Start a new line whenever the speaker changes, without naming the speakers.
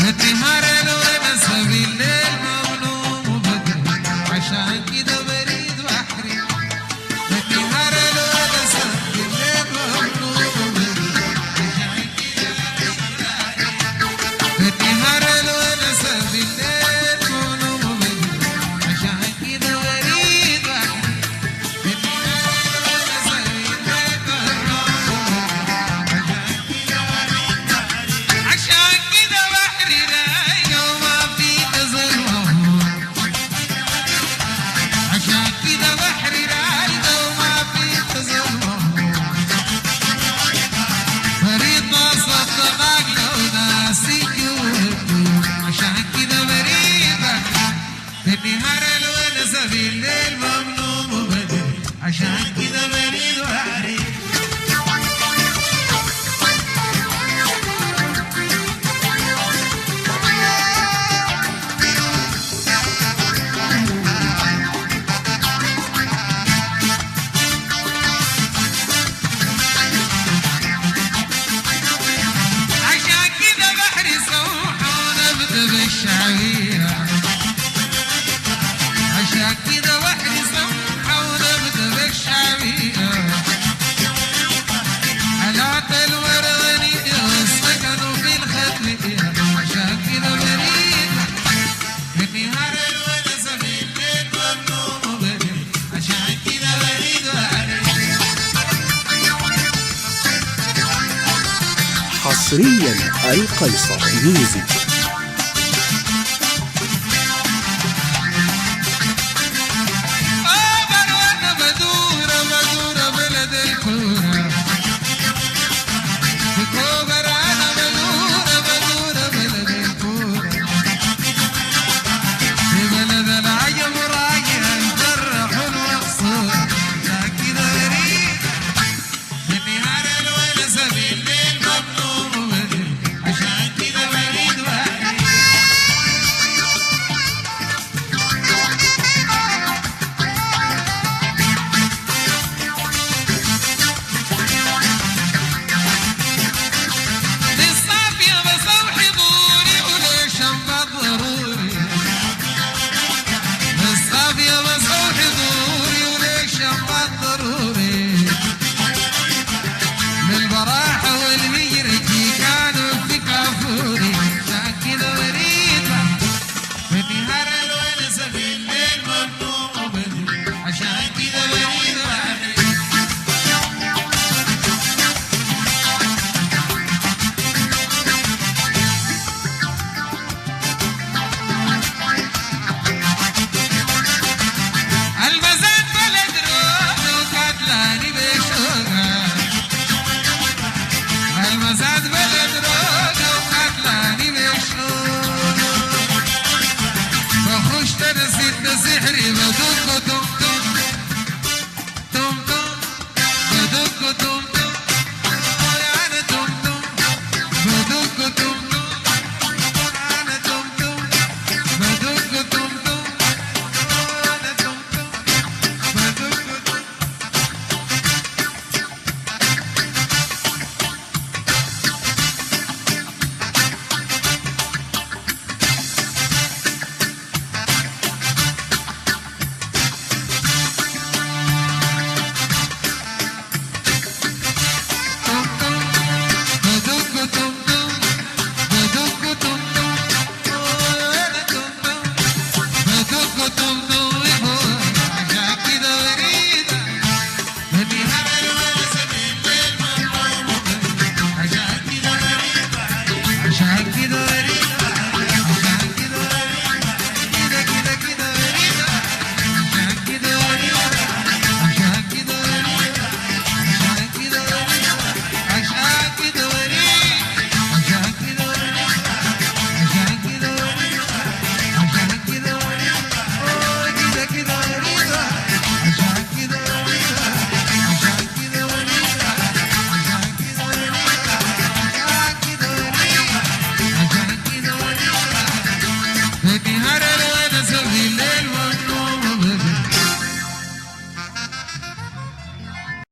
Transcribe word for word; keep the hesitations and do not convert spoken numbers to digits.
بالنهار الونس بالليل ممنوم وبدري عشان كده بريد بحري بالنهار الونس بالليل ممنوم وبدري عشان كده بالنهار الونس بالليل ممنوم وبدري عشان كده بريد بحري بالنهار الونس بالليل ممنوم وبدري عشان كده بريد وحري عشان كده بحري صوحة ونبدأ بالشعبية عشان كده وحدي صمحة ونبدأ بالشعبية حالات الورانية والسكنوا في الختمية عشان كده بريد بالنهار الونس بالليل ممنوم وبدري عشان كده بريد
حصريا القيصر ميوزك.